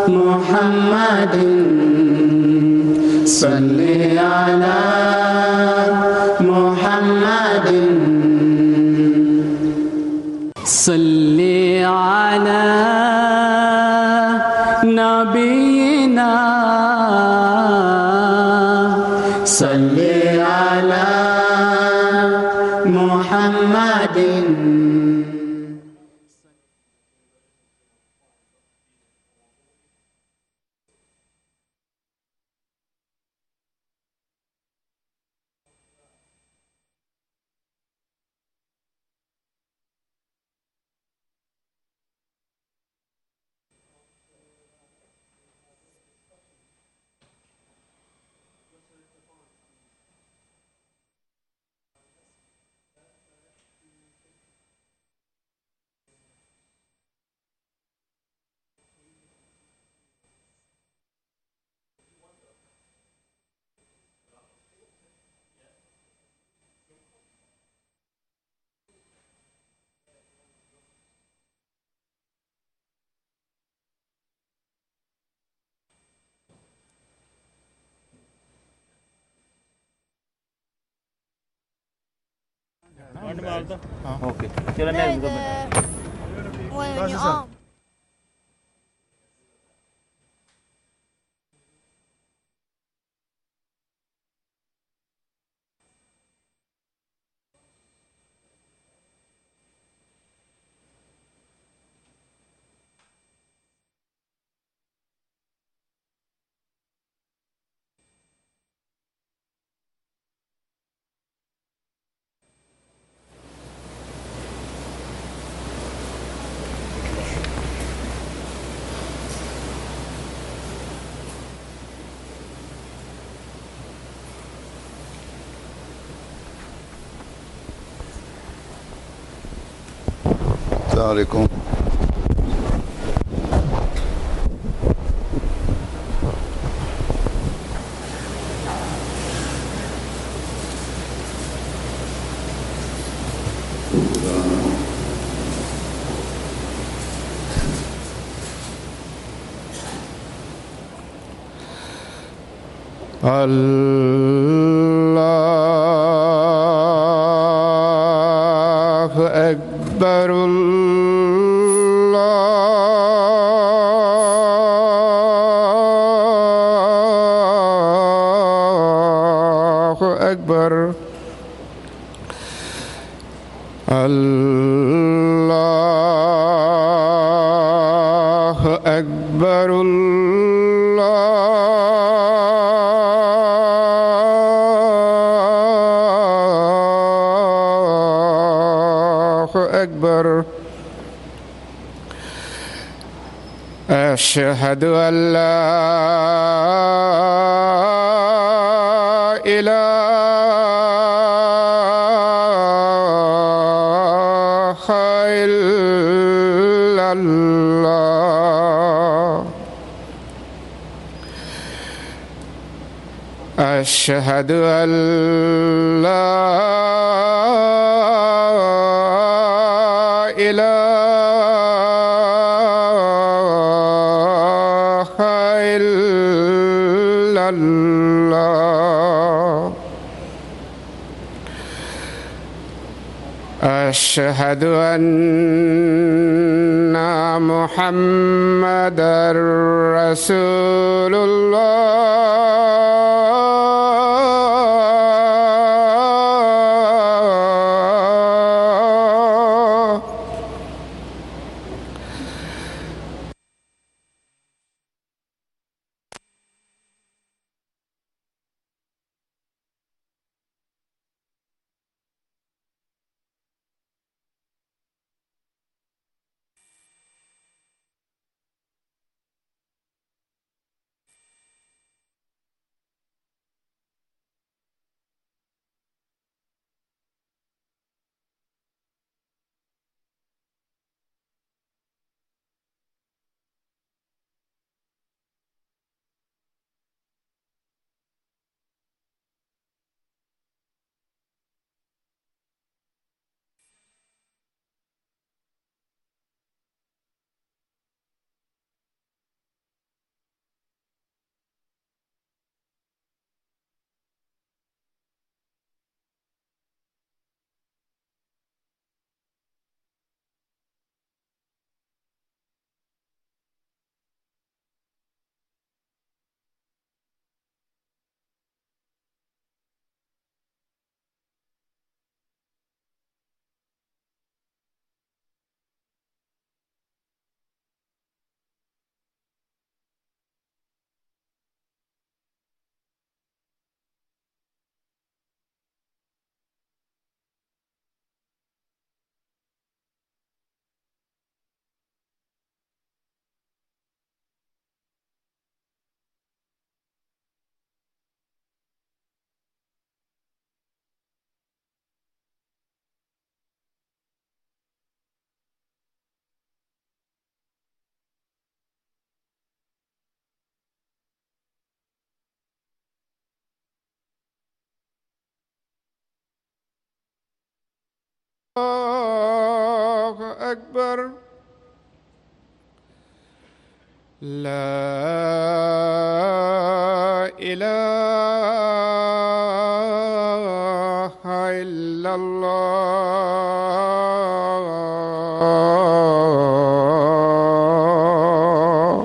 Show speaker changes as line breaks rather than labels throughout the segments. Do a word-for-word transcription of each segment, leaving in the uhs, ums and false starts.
Muhammadin salli ala Muhammadin salli ala nabiyina salli ala Muhammadin.
Oke, jalan aja bukan.
Assalamualaikum. Allahu Akbar. Allahu Akbar. Allahu Akbar. أكبر. أشهد أن لا إله إلا الله. أشهد أن لا إله إلا الله. أشهد أن محمدًا رسول الله. الله أكبر لا إله إلا الله.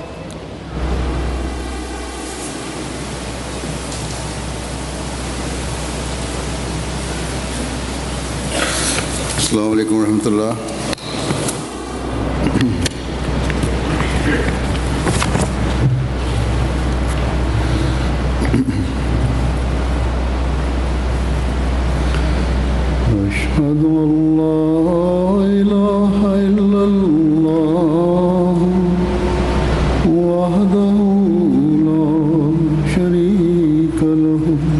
السلام علیکم ورحمۃ اللہ. أشهد أن لا إله إلا الله وحده لا شريك له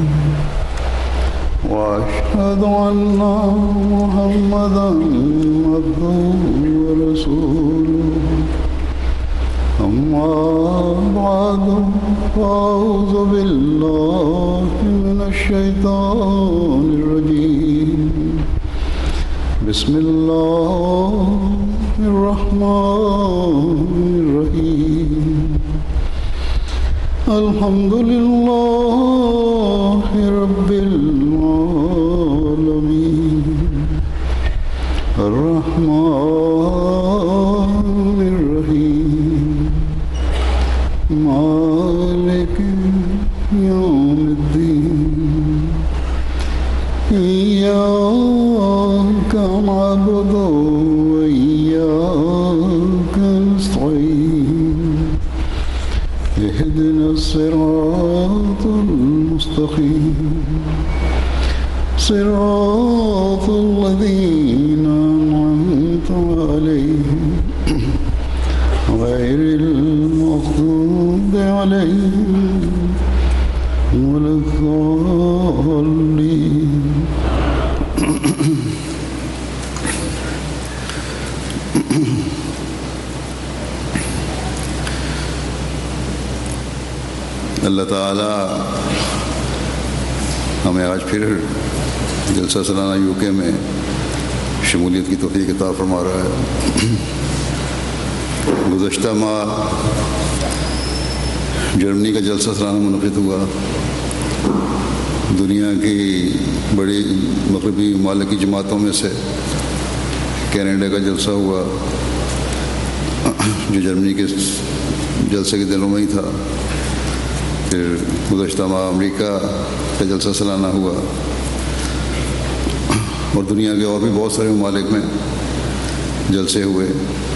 وأشهد أن محمدا عبده ورسوله. أما بعد فأعوذ بالله من الشيطان الرجيم. بسم الله الرحمن الرحيم. الحمد لله رب العالمين الرحمن الرحيم مالك يوم الدين. إياك نعبد وإياك نستعين. اهدنا الصراط المستقيم صراط الذين أنعمت عليهم غير المغضوب عليهم ولا الضالين. اللہ تعالیٰ ہمیں آج پھر جلسہ سالانہ یو کے میں شمولیت کی توفیق عطا فرما رہا ہے. گزشتہ ماہ جرمنی کا جلسہ سالانہ منعقد ہوا. دنیا کی بڑی مغربی ممالک کی جماعتوں میں سے کینیڈا کا جلسہ ہوا جو جرمنی کے جلسے کے دنوں میں ہی تھا. پھر گزشتہ ماہ امریکہ کا جلسہ سالانہ ہوا اور دنیا کے اور بھی بہت سارے ممالک میں جلسے ہوئے.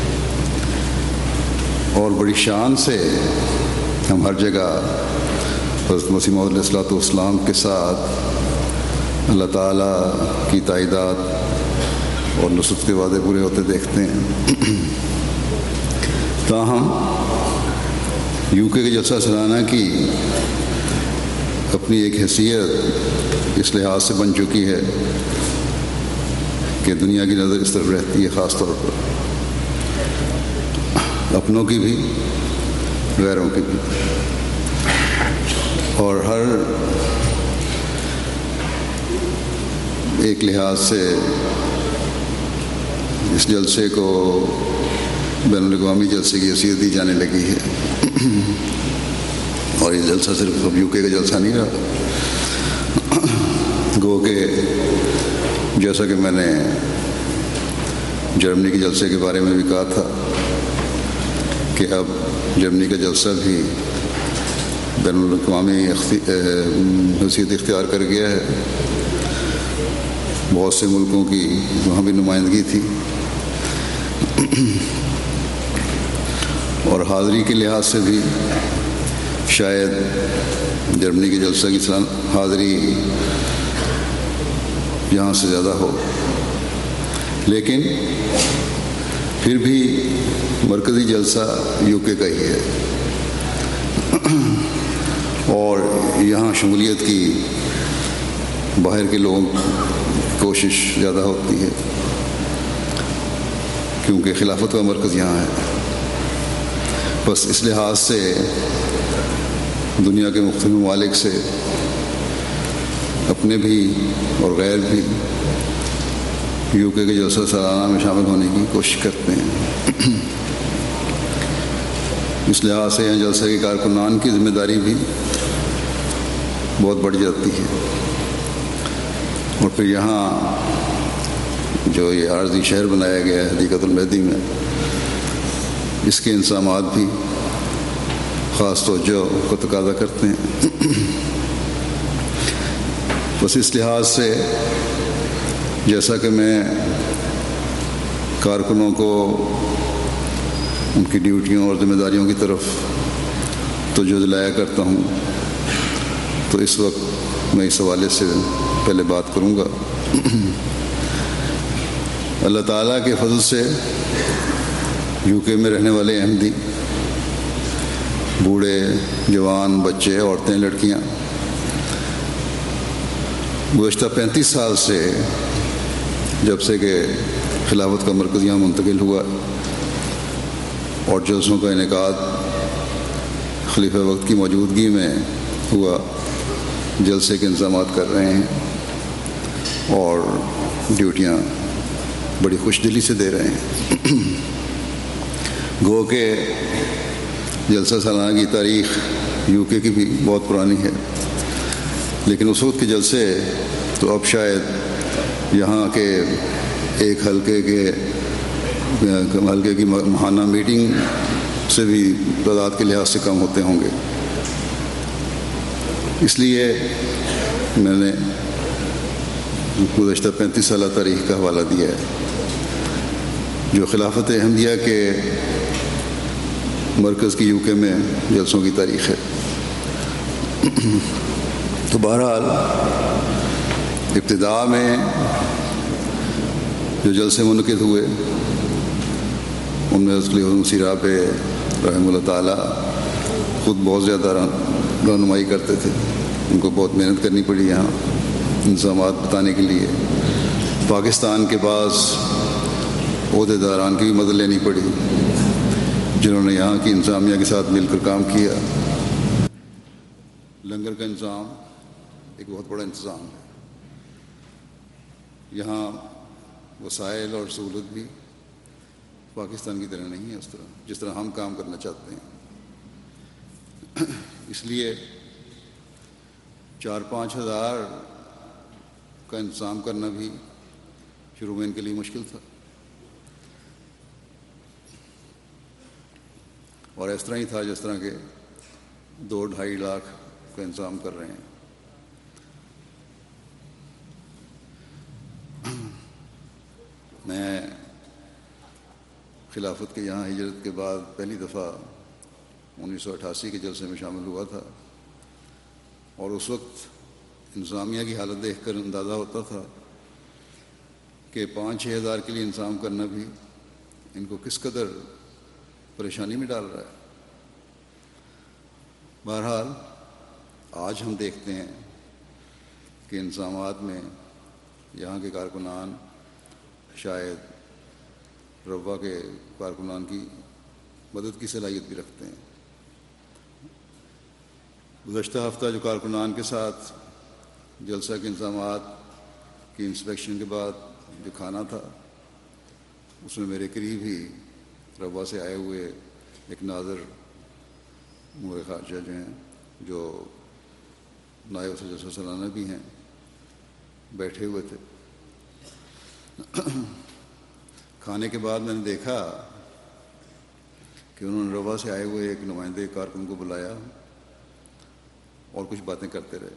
اور بڑی شان سے ہم ہر جگہ حضرت مسیح موعود علیہ الصلوۃ والسلام کے ساتھ اللہ تعالیٰ کی تائیدات اور نصرت کے وعدے پورے ہوتے دیکھتے ہیں. تاہم یو کے کے جلسہ سالانہ کی اپنی ایک حیثیت اس لحاظ سے بن چکی ہے کہ دنیا کی نظر اس طرف رہتی ہے، خاص طور پر اپنوں کی بھی غیروں کی بھی. اور ہر ایک لحاظ سے اس جلسے کو بین الاقوامی جلسے کی حیثیت دی جانے لگی ہے. اور یہ جلسہ صرف اب یو کے کا جلسہ نہیں رہا. گو کہ جیسا کہ میں نے جرمنی کے جلسے کے بارے میں بھی کہا تھا کہ اب جرمنی کا جلسہ بھی بین الاقوامی حیثیت اختیار کر گیا ہے. بہت سے ملکوں کی وہاں بھی نمائندگی تھی اور حاضری کے لحاظ سے بھی شاید جرمنی کے جلسہ کی حاضری یہاں سے زیادہ ہو، لیکن پھر بھی مرکزی جلسہ یو کے کا ہی ہے اور یہاں شمولیت کی باہر کے لوگوں کی کوشش زیادہ ہوتی ہے کیونکہ خلافت کا مرکز یہاں ہے. بس اس لحاظ سے دنیا کے مختلف ممالک سے اپنے بھی اور غیر بھی یو کے کے جلسہ سالانہ میں شامل ہونے کی کوشش کرتے ہیں۔ اس لحاظ سے یہاں جلسہ کے کارکنان کی ذمہ داری بھی بہت بڑھ جاتی ہے، اور پھر یہاں جو یہ عارضی شہر بنایا گیا ہے حدیقۃ المہدی میں، اس کے انتظامات بھی خاص توجہ کو تقاضا کرتے ہیں۔ بس اس لحاظ سے جیسا کہ میں کارکنوں کو ان کی ڈیوٹیوں اور ذمہ داریوں کی طرف توجہ دلایا کرتا ہوں، تو اس وقت میں اس حوالے سے پہلے بات کروں گا۔ اللہ تعالیٰ کے فضل سے یو کے میں رہنے والے احمدی، بوڑھے، جوان، بچے، عورتیں، لڑکیاں گزشتہ پینتیس سال سے جب سے کہ خلافت کا مرکز یہاں منتقل ہوا اور جلسوں کا انعقاد خلیفہ وقت کی موجودگی میں ہوا، جلسے کے انتظامات کر رہے ہیں اور ڈیوٹیاں بڑی خوش دلی سے دے رہے ہیں۔ گو کہ جلسہ سالانہ کی تاریخ یو کے کی بھی بہت پرانی ہے، لیکن اس وقت کے جلسے تو اب شاید یہاں کے ایک حلقے کے حلقے کی ماہانہ میٹنگ سے بھی تعداد کے لحاظ سے کم ہوتے ہوں گے۔ اس لیے میں نے گزشتہ پینتیس سالہ تاریخ کا حوالہ دیا ہے جو خلافت احمدیہ کے مرکز کی یو کے میں جلسوں کی تاریخ ہے۔ تو بہرحال ابتدا میں جو جلسے منعقد ہوئے ان میں خلیفہ مسیح رابع رحمہ اللہ تعالیٰ خود بہت زیادہ رہنمائی کرتے تھے، ان کو بہت محنت کرنی پڑی یہاں انتظامات بتانے کے لیے۔ پاکستان کے بعض عہدے داران کی بھی مدد لینی پڑی جنہوں نے یہاں کی انتظامیہ کے ساتھ مل کر کام کیا۔ لنگر کا انتظام ایک بہت بڑا انتظام ہے، یہاں وسائل اور سہولت بھی پاکستان کی طرح نہیں ہے، اس طرح جس طرح ہم کام کرنا چاہتے ہیں۔ اس لیے چار پانچ ہزار کا انتظام کرنا بھی شروع میں ان کے لیے مشکل تھا، اور اس طرح ہی تھا جس طرح کے دو ڈھائی لاکھ کا انتظام کر رہے ہیں۔ میں خلافت کے یہاں ہجرت کے بعد پہلی دفعہ انیس سو اٹھاسی کے جلسے میں شامل ہوا تھا، اور اس وقت انتظامیہ کی حالت دیکھ کر اندازہ ہوتا تھا کہ پانچ چھ ہزار کے لیے انتظام کرنا بھی ان کو کس قدر پریشانی میں ڈال رہا ہے۔ بہرحال آج ہم دیکھتے ہیں کہ انتظامات میں یہاں کے کارکنان شاید روا کے کارکنان کی مدد کی صلاحیت بھی رکھتے ہیں۔ گزشتہ ہفتہ جو کارکنان کے ساتھ جلسہ کے انتظامات کی انسپیکشن کے بعد جو کھانا تھا، اس میں میرے قریب ہی روا سے آئے ہوئے ایک ناظر امور خارجہ جو ہیں، جو نائب صدر جلسہ سالانہ بھی ہیں، بیٹھے ہوئے تھے۔ کھانے کے بعد میں نے دیکھا کہ انہوں نے روا سے آئے ہوئے ایک نمائندے کارکن کو بلایا اور کچھ باتیں کرتے رہے۔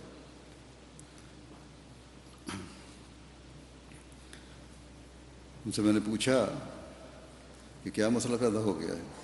ان سے میں نے پوچھا کہ کیا مسئلہ پیدا ہو گیا ہے۔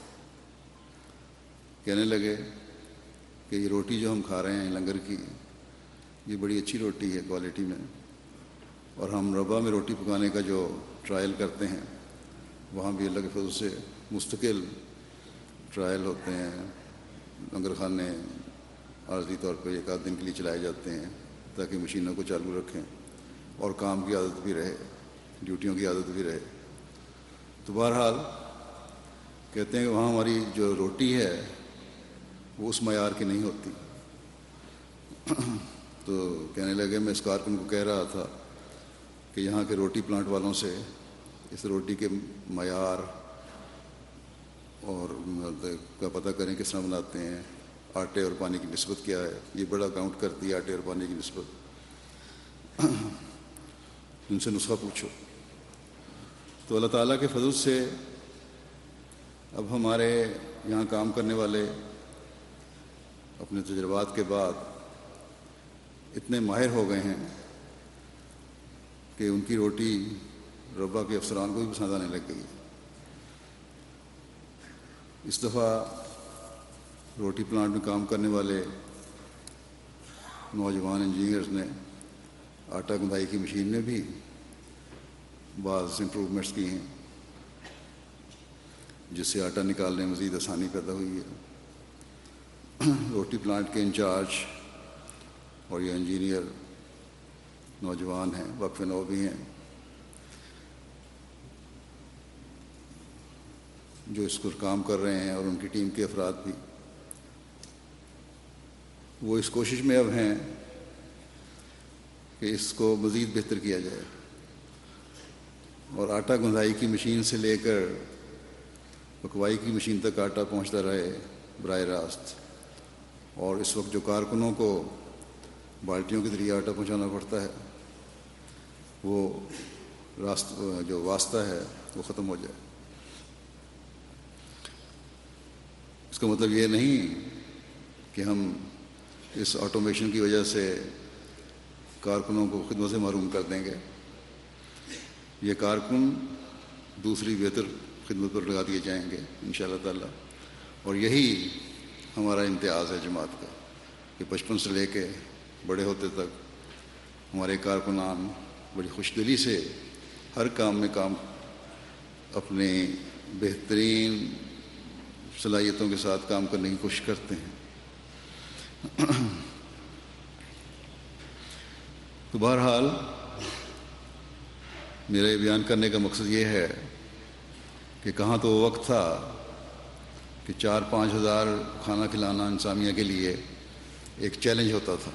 کہنے لگے کہ یہ روٹی جو ہم کھا رہے ہیں لنگر کی، یہ بڑی اچھی روٹی ہے کوالٹی میں، اور ہم ربا میں روٹی پکانے کا جو ٹرائل کرتے ہیں وہاں بھی اللہ کے فضل سے مستقل ٹرائل ہوتے ہیں، لنگر خانے عارضی طور پہ ایک آدھ دن کے لیے چلائے جاتے ہیں تاکہ مشینوں کو چالو رکھیں اور کام کی عادت بھی رہے، ڈیوٹیوں کی عادت بھی رہے۔ تو بہرحال کہتے ہیں کہ وہاں ہماری جو روٹی ہے وہ اس معیار کی نہیں ہوتی۔ تو کہنے لگے میں اس کارکن کو کہہ رہا تھا کہ یہاں کے روٹی پلانٹ والوں سے اس روٹی کے معیار اور کا پتہ کریں کس طرح بناتے ہیں، آٹے اور پانی کی نسبت کیا ہے، یہ بڑا کاؤنٹ کرتی ہے آٹے اور پانی کی نسبت، ان سے نسخہ پوچھو۔ تو اللہ تعالیٰ کے فضل سے اب ہمارے یہاں کام کرنے والے اپنے تجربات کے بعد اتنے ماہر ہو گئے ہیں کہ ان کی روٹی ربا کے افسران کو بھی پسند آنے لگ گئی۔ اس دفعہ روٹی پلانٹ میں کام کرنے والے نوجوان انجینئرز نے آٹا گندائی کی مشین میں بھی بعض امپروومنٹس کی ہیں، جس سے آٹا نکالنے میں مزید آسانی پیدا ہوئی ہے۔ روٹی پلانٹ کے انچارج اور یہ انجینئر نوجوان ہیں، وقف نو بھی ہیں، جو اس پر کام کر رہے ہیں، اور ان کی ٹیم کے افراد بھی، وہ اس کوشش میں اب ہیں کہ اس کو مزید بہتر کیا جائے اور آٹا گندائی کی مشین سے لے کر پکوائی کی مشین تک آٹا پہنچتا رہے براہ راست۔ اور اس وقت جو کارکنوں کو بالٹیوں کے ذریعے آٹا پہنچانا پڑتا ہے، وہ راست جو واسطہ ہے وہ ختم ہو جائے۔ اس کا مطلب یہ نہیں کہ ہم اس آٹومیشن کی وجہ سے کارکنوں کو خدمت سے محروم کر دیں گے۔ یہ کارکن دوسری بہتر خدمت پر لگا دیے جائیں گے انشاءاللہ تعالی، اور یہی ہمارا امتیاز ہے جماعت کا، کہ بچپن سے لے کے بڑے ہوتے تک ہمارے کارکنان بڑی خوش دلی سے ہر کام میں کام اپنے بہترین صلاحیتوں کے ساتھ کام کرنے کی کوشش کرتے ہیں۔ تو بہرحال میرے بیان کرنے کا مقصد یہ ہے کہ کہاں تو وہ وقت تھا کہ چار پانچ ہزار کھانا کھلانا انسانیہ کے لیے ایک چیلنج ہوتا تھا،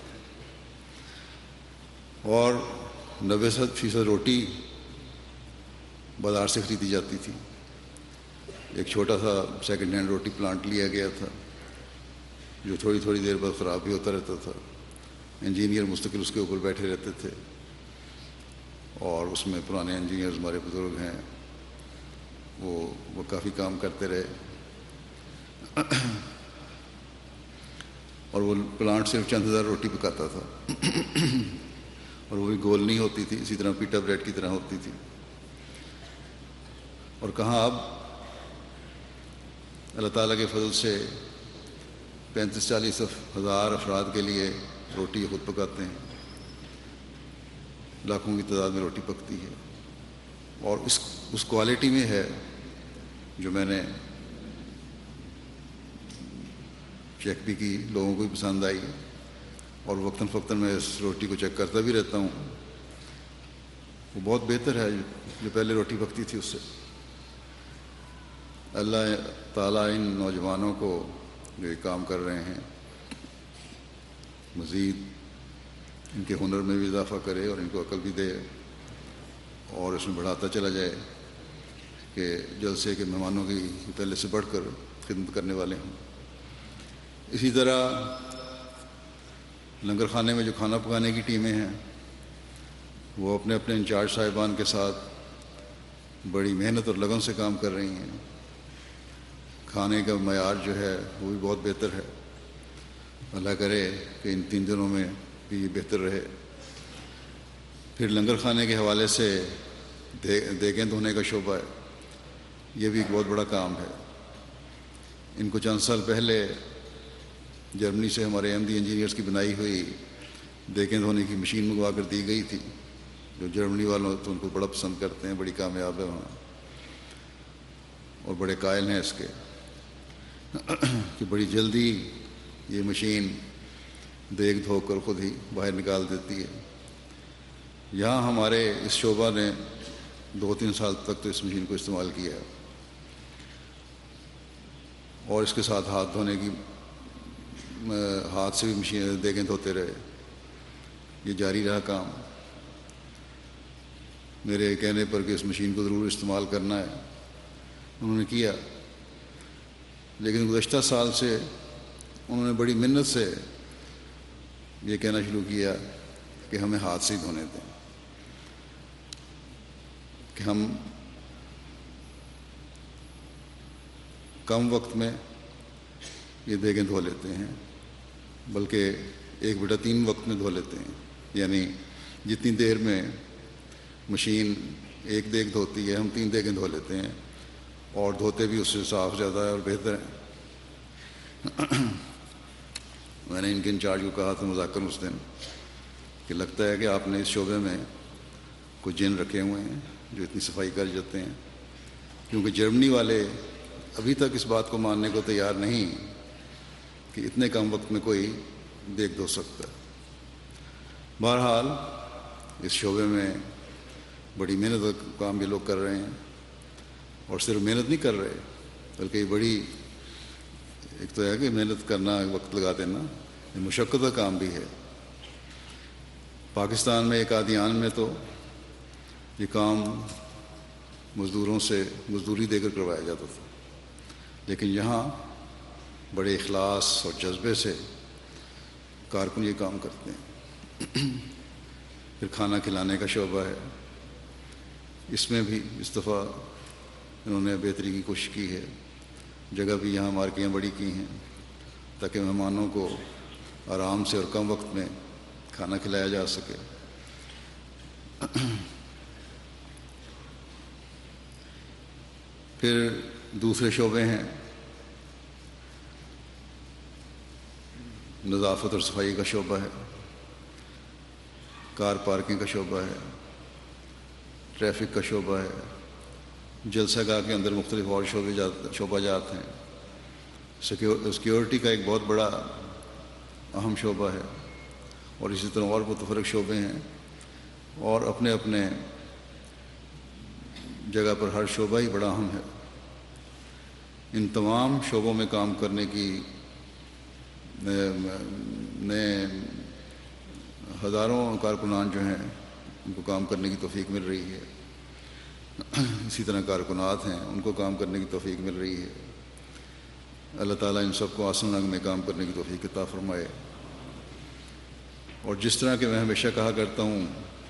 اور نوے فیصد روٹی بازار سے خریدی جاتی تھی۔ ایک چھوٹا سا سیکنڈ ہینڈ روٹی پلانٹ لیا گیا تھا جو تھوڑی تھوڑی دیر بعد خراب بھی ہوتا رہتا تھا، انجینئر مستقل اس کے اوپر بیٹھے رہتے تھے، اور اس میں پرانے انجینئرز ہمارے بزرگ ہیں، وہ وہ کافی کام کرتے رہے، اور وہ پلانٹ صرف چند ہزار روٹی پکاتا تھا، اور وہ بھی گول نہیں ہوتی تھی، اسی طرح پیٹا بریڈ کی طرح ہوتی تھی۔ اور کہاں اب اللہ تعالیٰ کے فضل سے پینتیس چالیس ہزار افراد کے لیے روٹی خود پکاتے ہیں، لاکھوں کی تعداد میں روٹی پکتی ہے، اور اس اس کوالٹی میں ہے جو میں نے چیک بھی کی، لوگوں کو بھی پسند آئی، اور وقتاً فوقتاً میں اس روٹی کو چیک کرتا بھی رہتا ہوں۔ وہ بہت بہتر ہے جو پہلے روٹی پکتی تھی اس سے۔ اللہ تعالیٰ ان نوجوانوں کو جو یہ کام کر رہے ہیں مزید ان کے ہنر میں بھی اضافہ کرے، اور ان کو عقل بھی دے، اور اس میں بڑھاتا چلا جائے کہ جلسے کے مہمانوں کی پہلے سے بڑھ کر خدمت کرنے والے ہوں۔ اسی طرح لنگر خانے میں جو کھانا پکانے کی ٹیمیں ہیں، وہ اپنے اپنے انچارج صاحبان کے ساتھ بڑی محنت اور لگن سے کام کر رہی ہیں۔ کھانے کا معیار جو ہے وہ بھی بہت بہتر ہے، اللہ کرے کہ ان تین دنوں میں بھی یہ بہتر رہے۔ پھر لنگر خانے کے حوالے سے دیگیں دھونے کا شعبہ ہے، یہ بھی ایک بہت بڑا کام ہے۔ ان کو چند سال پہلے جرمنی سے ہمارے ایم ڈی انجینئرز کی بنائی ہوئی دیگیں دھونے کی مشین منگوا کر دی گئی تھی، جو جرمنی والوں تو ان کو بڑا پسند کرتے ہیں، بڑی کامیاب ہے وہاں، اور بڑے قائل ہیں اس کے کہ بڑی جلدی یہ مشین دیگ دھو کر خود ہی باہر نکال دیتی ہے۔ یہاں ہمارے اس شعبہ نے دو تین سال تک تو اس مشین کو استعمال کیا، اور اس کے ساتھ ہاتھ دھونے کی ہاتھ سے بھی مشین دیگیں دھوتے رہے، یہ جاری رہا کام۔ میرے کہنے پر کہ اس مشین کو ضرور استعمال کرنا ہے، انہوں نے کیا، لیکن گزشتہ سال سے انہوں نے بڑی منت سے یہ کہنا شروع کیا کہ ہمیں ہاتھ سے دھونے دیں، کہ ہم کم وقت میں یہ دیگیں دھو لیتے ہیں، بلکہ ایک بیٹا تین وقت میں دھو لیتے ہیں، یعنی جتنی دیر میں مشین ایک دیگ دھوتی ہے ہم تین دیگیں دھو لیتے ہیں، اور دھوتے بھی اس سے صاف زیادہ ہے اور بہتر ہے۔ میں نے ان کے انچارج کو کہا تھا مذاکر اس دن کہ لگتا ہے کہ آپ نے اس شعبے میں کچھ جن رکھے ہوئے ہیں جو اتنی صفائی کر جاتے ہیں، کیونکہ جرمنی والے ابھی تک اس بات کو ماننے کو تیار نہیں کہ اتنے کم وقت میں کوئی دیگ دھو سکتا ہے۔ بہرحال اس شعبے میں بڑی محنت کا کام یہ لوگ کر رہے ہیں، اور صرف محنت نہیں کر رہے بلکہ یہ بڑی ایک تو ہے کہ محنت کرنا، وقت لگا دینا، یہ مشقت کا کام بھی ہے۔ پاکستان میں ایک قادیان میں تو یہ کام مزدوروں سے مزدوری دے کر کروایا جاتا تھا، لیکن یہاں بڑے اخلاص اور جذبے سے کارکن یہ کام کرتے ہیں۔ پھر کھانا کھلانے کا شعبہ ہے، اس میں بھی اس دفعہ انہوں نے بہتری کی کوشش کی ہے، جگہ بھی یہاں مارکیاں بڑی کی ہیں تاکہ مہمانوں کو آرام سے اور کم وقت میں کھانا کھلایا جا سکے۔ پھر دوسرے شعبے ہیں، نظافت اور صفائی کا شعبہ ہے، کار پارکنگ کا شعبہ ہے، ٹریفک کا شعبہ ہے، جلسہ گاہ کے اندر مختلف اور شعبے جات شعبہ جات ہیں، سیکیورٹی کا ایک بہت بڑا اہم شعبہ ہے، اور اسی طرح اور متفرق شعبے ہیں، اور اپنے اپنے جگہ پر ہر شعبہ ہی بڑا اہم ہے۔ ان تمام شعبوں میں کام کرنے کی نئے ہزاروں کارکنان جو ہیں ان کو کام کرنے کی توفیق مل رہی ہے، اسی طرح کارکنات ہیں ان کو کام کرنے کی توفیق مل رہی ہے۔ اللہ تعالیٰ ان سب کو آسن رنگ میں کام کرنے کی توفیق عطا فرمائے۔ اور جس طرح کہ میں ہمیشہ کہا کرتا ہوں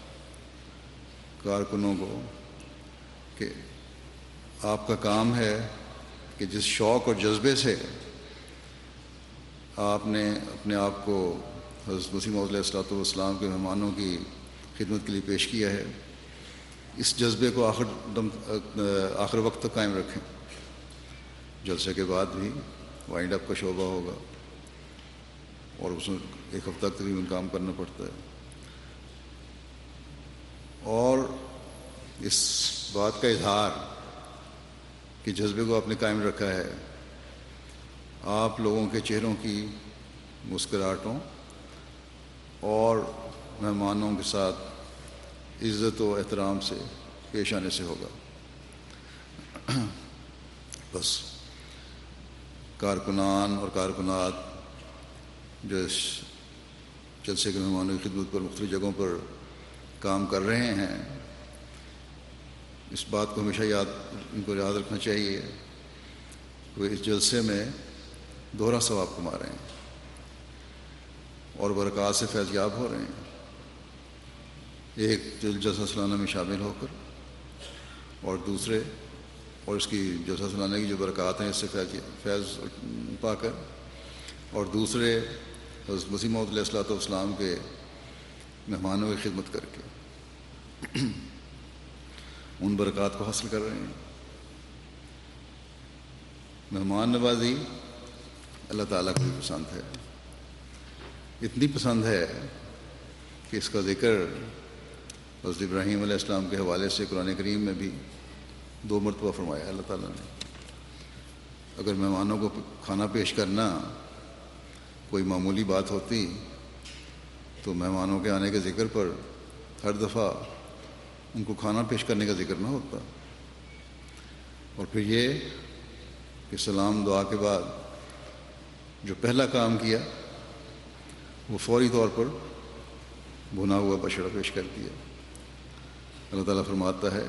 کارکنوں کو کہ آپ کا کام ہے کہ جس شوق اور جذبے سے آپ نے اپنے آپ کو حضرت مسیح موعود علیہ الصلوۃ والسلام کے مہمانوں کی خدمت کے لیے پیش کیا ہے، اس جذبے کو آخر دم آخر وقت تک قائم رکھیں۔ جلسے کے بعد بھی وائنڈ اپ کا شعبہ ہوگا، اور اس میں ایک ہفتہ تک تقریباً کام کرنا پڑتا ہے، اور اس بات کا اظہار کہ جذبے کو آپ نے قائم رکھا ہے، آپ لوگوں کے چہروں کی مسکراہٹوں اور مہمانوں کے ساتھ عزت و احترام سے پیش آنے سے ہوگا۔ بس کارکنان اور کارکنات جو اس جلسے کے مہمانوں کی خدمت پر مختلف جگہوں پر کام کر رہے ہیں، اس بات کو ہمیشہ یاد ان کو یاد رکھنا چاہیے کہ وہ اس جلسے میں دوہرا ثواب کما رہے ہیں اور برکات سے فیض یاب ہو رہے ہیں، ایک جلسہ سالانہ میں شامل ہو کر، اور دوسرے اور اس کی جلسہ سالانہ کی جو برکات ہیں اس سے فیض فیض پا کر، اور دوسرے حضرت مسیح موعود علیہ الصلوۃ والسلام کے مہمانوں کی خدمت کر کے ان برکات کو حاصل کر رہے ہیں۔ مہمان نوازی اللہ تعالیٰ کو بھی پسند ہے، اتنی پسند ہے کہ اس کا ذکر حضرت ابراہیم علیہ السلام کے حوالے سے قرآن کریم میں بھی دو مرتبہ فرمایا اللہ تعالیٰ نے۔ اگر مہمانوں کو کھانا پیش کرنا کوئی معمولی بات ہوتی تو مہمانوں کے آنے کے ذکر پر ہر دفعہ ان کو کھانا پیش کرنے کا ذکر نہ ہوتا، اور پھر یہ کہ سلام دعا کے بعد جو پہلا کام کیا وہ فوری طور پر بھنا ہوا بچڑا پیش کر دیا۔ اللہ تعالیٰ فرماتا ہے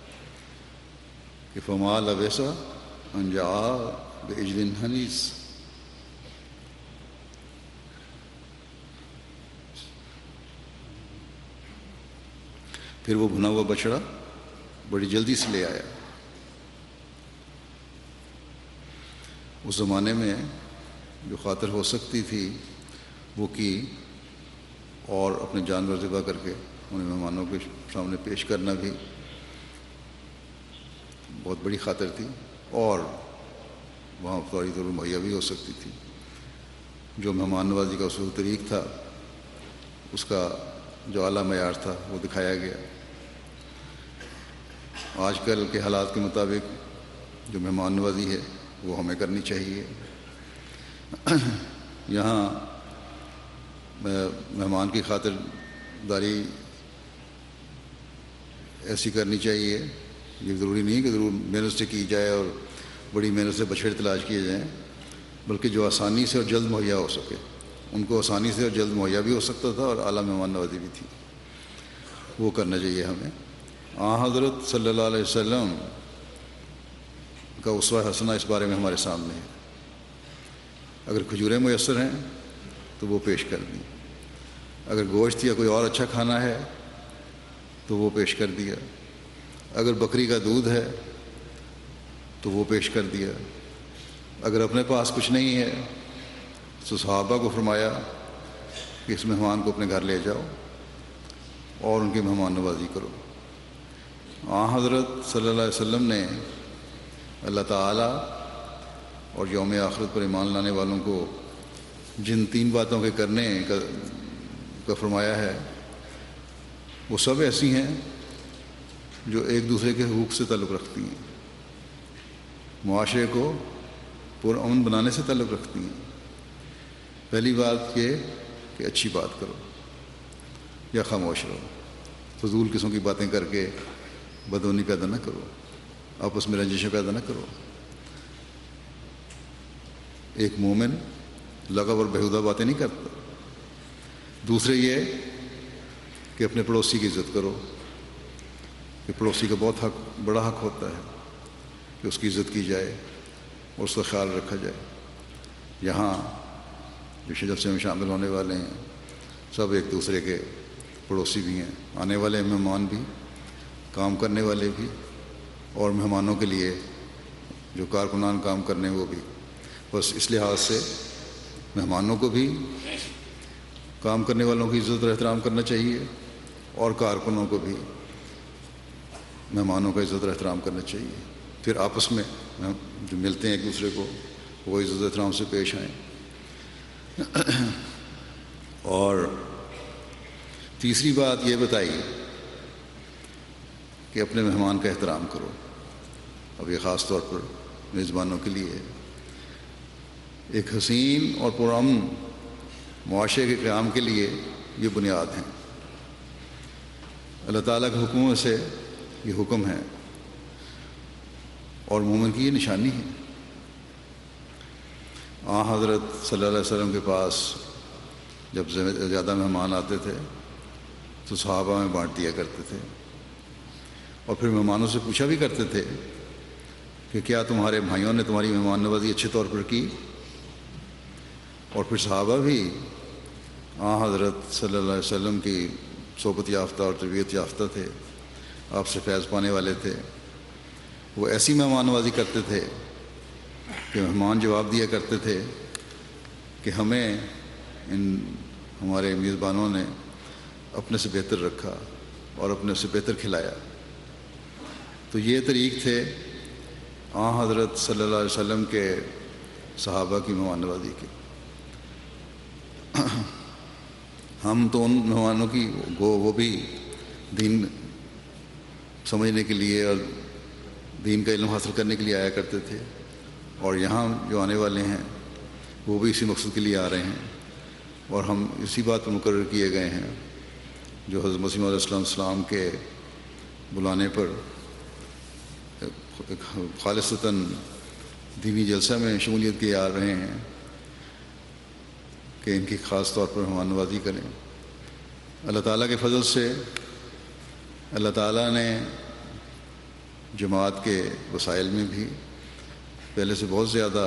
کہ فما لبث ان جاء بعجل حنیذ، پھر وہ بھنا ہوا بچڑا بڑی جلدی سے لے آیا۔ اس زمانے میں جو خاطر ہو سکتی تھی وہ کی، اور اپنے جانور ذبح کر کے انہیں مہمانوں کے سامنے پیش کرنا بھی بہت بڑی خاطر تھی، اور وہاں فوری طور پر مہیا بھی ہو سکتی تھی۔ جو مہمان نوازی کا اصول طریق تھا، اس کا جو اعلیٰ معیار تھا وہ دکھایا گیا۔ آج کل کے حالات کے مطابق جو مہمان نوازی ہے وہ ہمیں کرنی چاہیے۔ یہاں مہمان کی خاطر داری ایسی کرنی چاہیے، یہ ضروری نہیں کہ ضرور محنت سے کی جائے اور بڑی محنت سے بچھڑے تلاش کیے جائیں، بلکہ جو آسانی سے اور جلد مہیا ہو سکے، ان کو آسانی سے اور جلد مہیا بھی ہو سکتا تھا اور اعلیٰ مہمان نوازی بھی تھی، وہ کرنا چاہیے ہمیں۔ آن حضرت صلی اللہ علیہ وسلم کا اسوہ حسنہ اس بارے میں ہمارے سامنے ہے۔ اگر کھجوریں میسر ہیں تو وہ پیش کر دیں، اگر گوشت یا کوئی اور اچھا کھانا ہے تو وہ پیش کر دیا، اگر بکری کا دودھ ہے تو وہ پیش کر دیا، اگر اپنے پاس کچھ نہیں ہے تو صحابہ کو فرمایا کہ اس مہمان کو اپنے گھر لے جاؤ اور ان کی مہمان نوازی کرو۔ آن حضرت صلی اللہ علیہ وسلم نے اللہ تعالیٰ اور یوم آخرت پر ایمان لانے والوں کو جن تین باتوں کے کرنے کا, کا فرمایا ہے، وہ سب ایسی ہیں جو ایک دوسرے کے حقوق سے تعلق رکھتی ہیں، معاشرے کو پرامن بنانے سے تعلق رکھتی ہیں۔ پہلی بات یہ کہ اچھی بات کرو یا خاموش رہو، فضول قسم کی باتیں کر کے بدعنوانی پیدا نہ کرو، آپس میں رنجشیں پیدا نہ کرو۔ ایک مومن لغو اور بیہودہ باتیں نہیں کرتا۔ دوسرے یہ کہ اپنے پڑوسی کی عزت کرو، کہ پڑوسی کا بہت حق بڑا حق ہوتا ہے کہ اس کی عزت کی جائے اور اس کا خیال رکھا جائے۔ یہاں جو جلسے میں شامل ہونے والے ہیں سب ایک دوسرے کے پڑوسی بھی ہیں، آنے والے مہمان بھی، کام کرنے والے بھی، اور مہمانوں کے لیے جو کارکنان کام کرنے وہ بھی۔ بس اس لحاظ سے مہمانوں کو بھی کام کرنے والوں کی عزت اور احترام کرنا چاہیے، اور کارکنوں کو بھی مہمانوں کا عزت اور احترام کرنا چاہیے۔ پھر آپس میں جو ملتے ہیں ایک دوسرے کو وہ عزت و احترام سے پیش آئیں۔ اور تیسری بات یہ بتائی کہ اپنے مہمان کا احترام کرو۔ اب یہ خاص طور پر میزبانوں کے لیے ایک حسین اور پرامن معاشرے کے قیام کے لیے یہ بنیاد ہیں۔ اللہ تعالیٰ کے حکموں سے یہ حکم ہے اور مومن کی یہ نشانی ہے۔ آن حضرت صلی اللہ علیہ وسلم کے پاس جب زیادہ مہمان آتے تھے تو صحابہ میں بانٹ دیا کرتے تھے، اور پھر مہمانوں سے پوچھا بھی کرتے تھے کہ کیا تمہارے بھائیوں نے تمہاری مہمان نوازی اچھے طور پر کی؟ اور پھر صحابہ بھی آن حضرت صلی اللہ علیہ وسلم کی صحبت یافتہ اور تربیت یافتہ تھے، آپ سے فیض پانے والے تھے۔ وہ ایسی مہمان نوازی کرتے تھے کہ مہمان جواب دیا کرتے تھے کہ ہمیں ان ہمارے میزبانوں نے اپنے سے بہتر رکھا اور اپنے سے بہتر کھلایا۔ تو یہ طریق تھے آن حضرت صلی اللہ علیہ وسلم کے صحابہ کی مہمان نوازی کے۔ ہم تو ان مہمانوں کی وہ وہ بھی دین سمجھنے کے لیے اور دین کا علم حاصل کرنے کے لیے آیا کرتے تھے، اور یہاں جو آنے والے ہیں وہ بھی اسی مقصد کے لیے آ رہے ہیں، اور ہم اسی بات پر مقرر کیے گئے ہیں جو حضرت مسیح علیہ السلام السلام کے بلانے پر خالصتاً دینی جلسہ میں شمولیت کے آ رہے ہیں کہ ان کی خاص طور پر مہمان نوازی کریں۔ اللہ تعالیٰ کے فضل سے اللہ تعالیٰ نے جماعت کے وسائل میں بھی پہلے سے بہت زیادہ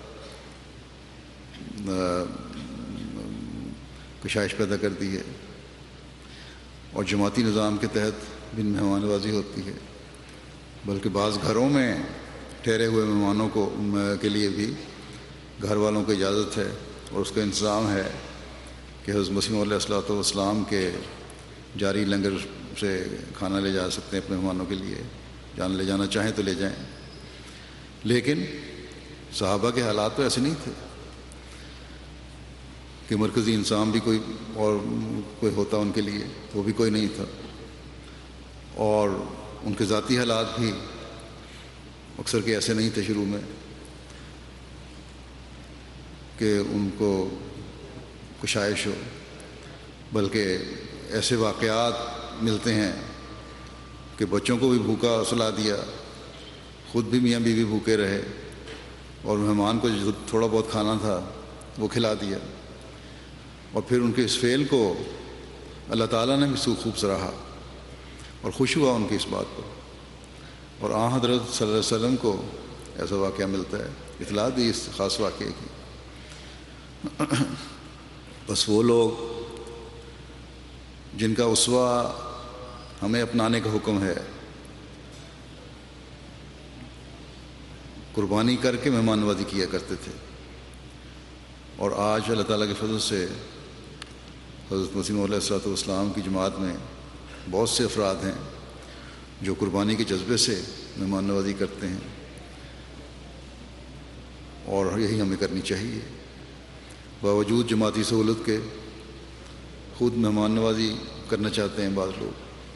کشائش پیدا کر دی ہے، اور جماعتی نظام کے تحت بھی مہمان نوازی ہوتی ہے، بلکہ بعض گھروں میں ٹھہرے ہوئے مہمانوں کو کے لیے بھی گھر والوں کو اجازت ہے اور اس کا انتظام ہے کہ حضرت مسیح علیہ الصلوۃ والسلام کے جاری لنگر سے کھانا لے جا سکتے ہیں اپنے مہمانوں کے لیے، جان لے جانا چاہیں تو لے جائیں۔ لیکن صحابہ کے حالات تو ایسے نہیں تھے کہ مرکزی انتظام بھی کوئی اور کوئی ہوتا ان کے لیے، وہ بھی کوئی نہیں تھا، اور ان کے ذاتی حالات بھی اکثر کے ایسے نہیں تھے شروع میں کہ ان کو کشائش ہو، بلکہ ایسے واقعات ملتے ہیں کہ بچوں کو بھی بھوکا سلا دیا، خود بھی میاں بیوی بھوکے رہے، اور مہمان کو جو تھوڑا بہت کھانا تھا وہ کھلا دیا، اور پھر ان کے اس فعل کو اللہ تعالیٰ نے بھی خوب سراہا اور خوش ہوا ان کی اس بات پر، اور آن حضرت صلی اللہ علیہ وسلم کو ایسا واقعہ ملتا ہے، اطلاع دی اس خاص واقعے کی۔ بس وہ لوگ جن کا اسوہ ہمیں اپنانے کا حکم ہے، قربانی کر کے مہمان نوازی کیا کرتے تھے، اور آج اللہ تعالیٰ کے فضل سے حضرت مسیح علیہ الصلوۃ والسلام کی جماعت میں بہت سے افراد ہیں جو قربانی کے جذبے سے مہمان نوازی کرتے ہیں، اور یہی ہمیں کرنی چاہیے۔ باوجود جماعتی سہولت کے خود مہمان نوازی کرنا چاہتے ہیں بعض لوگ۔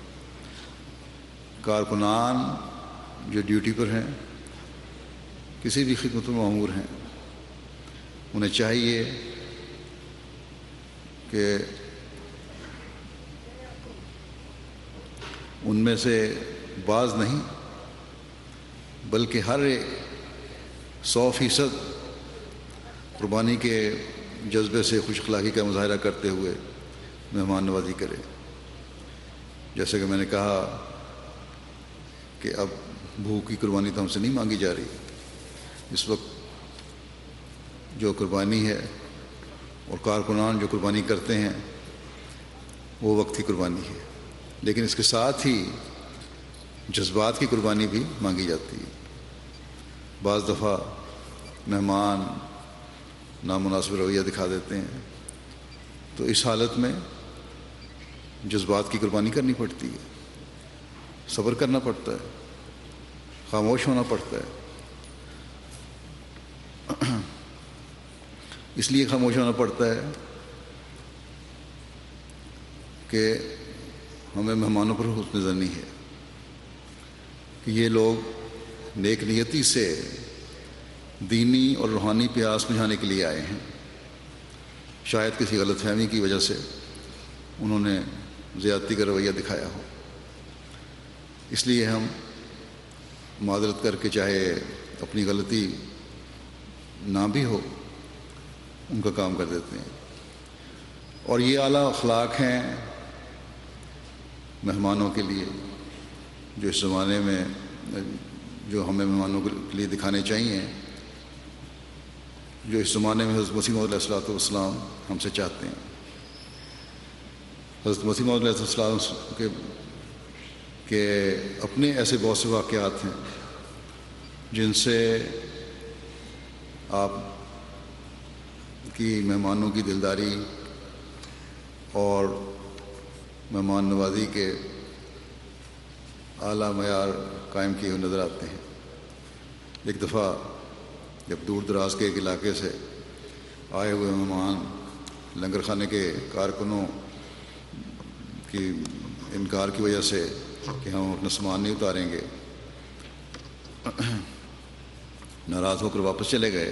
کارکنان جو ڈیوٹی پر ہیں، کسی بھی خدمت میں مامور ہیں، انہیں چاہیے کہ ان میں سے بعض نہیں بلکہ ہر ایک سو فیصد قربانی کے جذبے سے خوش اخلاقی کا مظاہرہ کرتے ہوئے مہمان نوازی کرے۔ جیسے کہ میں نے کہا کہ اب بھوک کی قربانی تو ہم سے نہیں مانگی جا رہی، اس وقت جو قربانی ہے اور کارکنان جو قربانی کرتے ہیں وہ وقت کی قربانی ہے، لیکن اس کے ساتھ ہی جذبات کی قربانی بھی مانگی جاتی ہے۔ بعض دفعہ مہمان نامناسب رویہ دکھا دیتے ہیں، تو اس حالت میں جذبات کی قربانی کرنی پڑتی ہے، صبر کرنا پڑتا ہے، خاموش ہونا پڑتا ہے۔ اس لیے خاموش ہونا پڑتا ہے کہ ہمیں مہمانوں پر حسن ظنی ہے کہ یہ لوگ نیک نیتی سے دینی اور روحانی پیاس بجھانے کے لیے آئے ہیں، شاید کسی غلط فہمی کی وجہ سے انہوں نے زیادتی کا رویہ دکھایا ہو، اس لیے ہم معذرت کر کے چاہے اپنی غلطی نہ بھی ہو ان کا کام کر دیتے ہیں۔ اور یہ اعلیٰ اخلاق ہیں مہمانوں کے لیے جو اس زمانے میں جو ہمیں مہمانوں کے لیے دکھانے چاہیے، جو اس زمانے میں حضرت مسیح علیہ الصلوۃ والسلام ہم سے چاہتے ہیں۔ حضرت مسیح علیہ السلام کے کہ اپنے ایسے بہت سے واقعات ہیں جن سے آپ کی مہمانوں کی دلداری اور مہمان نوازی کے اعلیٰ معیار قائم کیے ہوئے نظر آتے ہیں۔ ایک دفعہ جب دور دراز کے ایک علاقے سے آئے ہوئے مہمان لنگر خانے کے کارکنوں کی انکار کی وجہ سے کہ ہم اپنا سامان نہیں اتاریں گے، ناراض ہو کر واپس چلے گئے،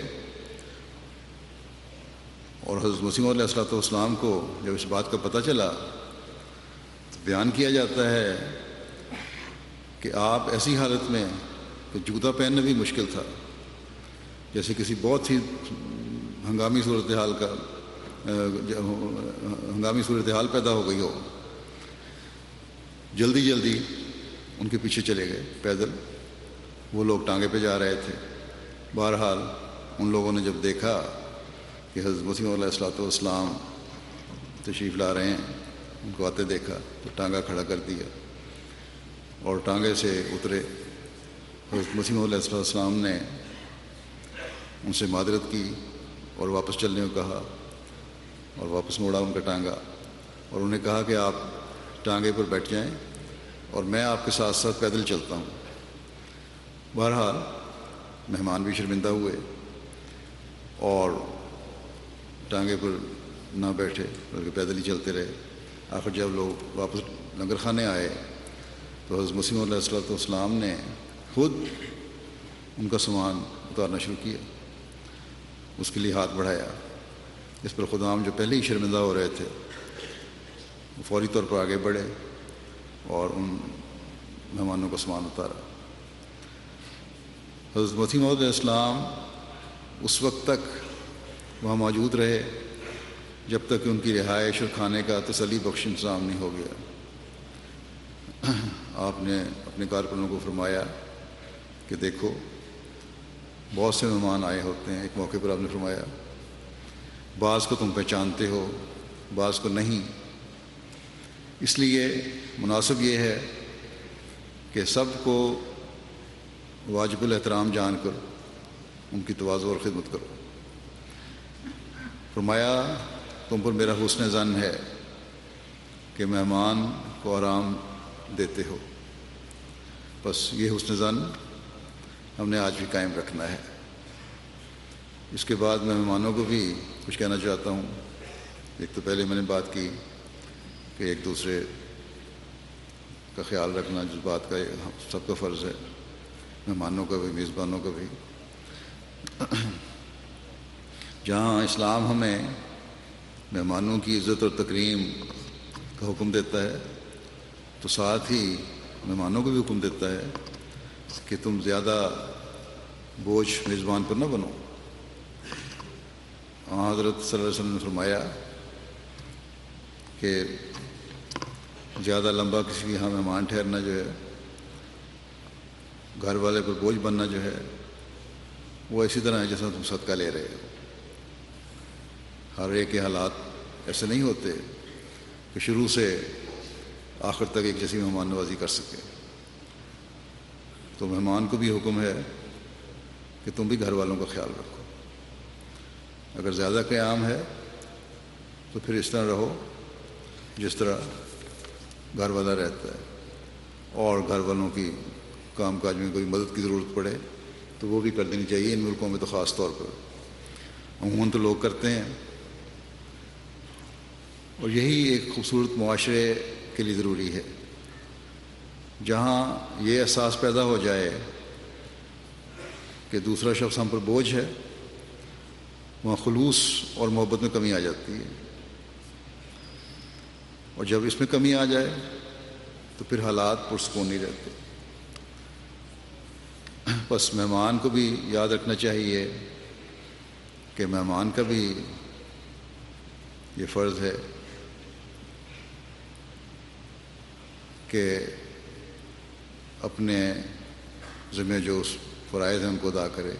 اور حضرت مسیح علیہ الصلوۃ والسلام کو جب اس بات کا پتہ چلا تو بیان کیا جاتا ہے کہ آپ ایسی حالت میں کہ جوتا پہننا بھی مشکل تھا، جیسے کسی بہت ہی ہنگامی صورتحال کا ہنگامی صورتحال پیدا ہو گئی ہو، جلدی جلدی ان کے پیچھے چلے گئے پیدل. وہ لوگ ٹانگے پہ جا رہے تھے. بہرحال ان لوگوں نے جب دیکھا کہ حضرت مسیح علیہ الصلوۃ والسلام تشریف لا رہے ہیں، ان کو آتے دیکھا تو ٹانگا کھڑا کر دیا اور ٹانگے سے اترے. حضرت مسیح علیہ السلام نے ان سے معذرت کی اور واپس چلنے کو کہا اور واپس موڑا ان کا ٹانگا اور انہیں کہا کہ آپ ٹانگے پر بیٹھ جائیں اور میں آپ کے ساتھ ساتھ پیدل چلتا ہوں. بہرحال مہمان بھی شرمندہ ہوئے اور ٹانگے پر نہ بیٹھے بلکہ پیدل ہی چلتے رہے. آخر جب لوگ واپس لنگر خانے آئے تو حضرت مسیح علیہ الصلوۃ والسلام نے خود ان کا سامان اتارنا شروع کیا، اس کے لیے ہاتھ بڑھایا. اس پر خدام جو پہلے ہی شرمندہ ہو رہے تھے وہ فوری طور پر آگے بڑھے اور ان مہمانوں کا سامان اتارا. حضرت مسیح علیہ السلام اس وقت تک وہاں موجود رہے جب تک کہ ان کی رہائش اور کھانے کا تسلی بخش انتظام نہیں ہو گیا. آپ نے اپنے کارکنوں کو فرمایا کہ دیکھو بہت سے مہمان آئے ہوتے ہیں. ایک موقع پر آپ نے فرمایا بعض کو تم پہچانتے ہو بعض کو نہیں، اس لیے مناسب یہ ہے کہ سب کو واجب الاحترام جان کر ان کی تواضع اور خدمت کرو. فرمایا تم پر میرا حسن ظن ہے کہ مہمان کو آرام دیتے ہو، بس یہ حسن ظن ہم نے آج بھی قائم رکھنا ہے. اس کے بعد میں مہمانوں کو بھی کچھ کہنا چاہتا ہوں. ایک تو پہلے میں نے بات کی کہ ایک دوسرے کا خیال رکھنا جس بات کا سب کا فرض ہے، مہمانوں کا بھی میزبانوں کا بھی. جہاں اسلام ہمیں مہمانوں کی عزت اور تکریم کا حکم دیتا ہے تو ساتھ ہی مہمانوں کو بھی حکم دیتا ہے کہ تم زیادہ بوجھ میزبان پر نہ بنو. حضرت صلی اللہ علیہ وسلم نے فرمایا کہ زیادہ لمبا کسی یہاں مہمان ٹھہرنا جو ہے، گھر والے پر بوجھ بننا جو ہے، وہ اسی طرح ہے جیسا تم صدقہ لے رہے ہو. ہر ایک کے حالات ایسے نہیں ہوتے کہ شروع سے آخر تک ایک جیسی مہمان نوازی کر سکے. تو مہمان کو بھی حکم ہے کہ تم بھی گھر والوں کا خیال رکھو. اگر زیادہ قیام ہے تو پھر اس طرح رہو جس طرح گھر والا رہتا ہے، اور گھر والوں کی کام کاج میں کوئی مدد کی ضرورت پڑے تو وہ بھی کر دینی چاہیے. ان ملکوں میں تو خاص طور پر عموماً تو لوگ کرتے ہیں، اور یہی ایک خوبصورت معاشرے کے لیے ضروری ہے جہاں یہ احساس پیدا ہو جائے کہ دوسرا شخص ہم پر بوجھ ہے، وہاں خلوص اور محبت میں کمی آ جاتی ہے. اور جب اس میں کمی آ جائے تو پھر حالات پرسکون نہیں رہتے. بس مہمان کو بھی یاد رکھنا چاہیے کہ مہمان کا بھی یہ فرض ہے کہ اپنے ذمہ جو فرائض ہیں ان کو ادا کرے.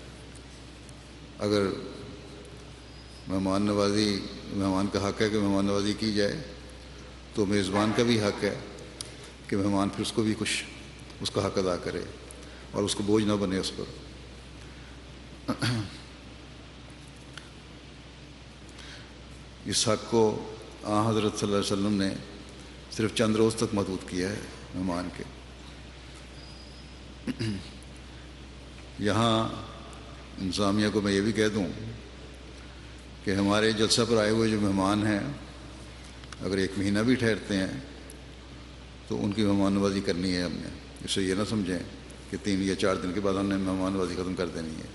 اگر مہمان نوازی مہمان کا حق ہے کہ مہمان نوازی کی جائے تو میزبان کا بھی حق ہے کہ مہمان پھر اس کو بھی کچھ اس کا حق ادا کرے اور اس کو بوجھ نہ بنے اس پر. اس حق کو آن حضرت صلی اللہ علیہ وسلم نے صرف چند روز تک محدود کیا ہے مہمان کے. یہاں انتظامیہ کو میں یہ بھی کہہ دوں کہ ہمارے جلسہ پر آئے ہوئے جو مہمان ہیں اگر ایک مہینہ بھی ٹھہرتے ہیں تو ان کی مہمان نوازی کرنی ہے ہم نے. اس سے یہ نہ سمجھیں کہ تین یا چار دن کے بعد ہم نے مہمان نوازی ختم کر دینی ہے.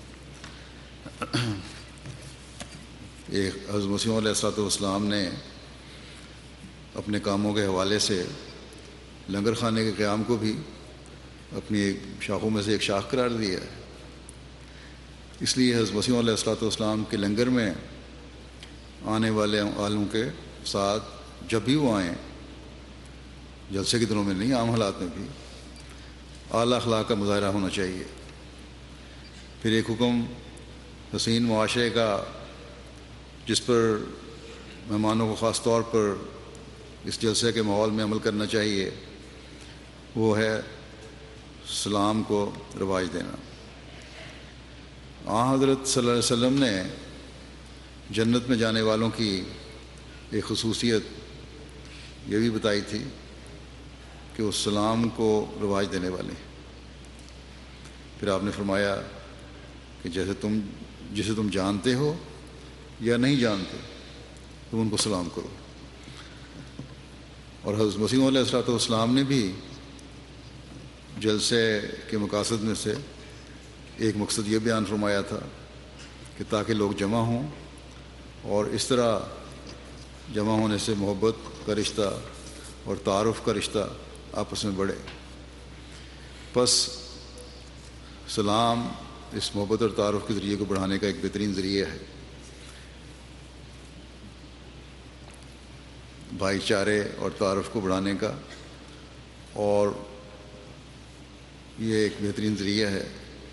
ایک حضرت مسیح علیہ الصلوۃ والسلام نے اپنے کاموں کے حوالے سے لنگر خانے کے قیام کو بھی اپنی ایک شاخوں میں سے ایک شاخ قرار دیا ہے. اس لیے حضرت مسیح علیہ الصلوۃ والسلام کے لنگر میں آنے والے عالموں کے ساتھ جب بھی وہ آئیں جلسے کے دنوں میں نہیں، عام حالات میں بھی اعلیٰ اخلاق کا مظاہرہ ہونا چاہیے۔ پھر ایک حکم حسین معاشرے کا جس پر مہمانوں کو خاص طور پر اس جلسے کے ماحول میں عمل کرنا چاہیے، وہ ہے سلام کو رواج دینا۔ آن حضرت صلی اللہ علیہ وسلم نے جنت میں جانے والوں کی ایک خصوصیت یہ بھی بتائی تھی کہ وہ سلام کو رواج دینے والے ہیں۔ پھر آپ نے فرمایا کہ جیسے تم جسے تم جانتے ہو یا نہیں جانتے تم ان کو سلام کرو۔ اور حضرت مسیح علیہ الصلوۃ والسلام نے بھی جلسے کے مقاصد میں سے ایک مقصد یہ بیان فرمایا تھا کہ تاکہ لوگ جمع ہوں اور اس طرح جمع ہونے سے محبت کا رشتہ اور تعارف کا رشتہ آپس میں بڑھے۔ پس سلام اس محبت اور تعارف کے ذریعے کو بڑھانے کا ایک بہترین ذریعہ ہے۔ بھائی چارے اور تعارف کو بڑھانے کا، اور یہ ایک بہترین ذریعہ ہے۔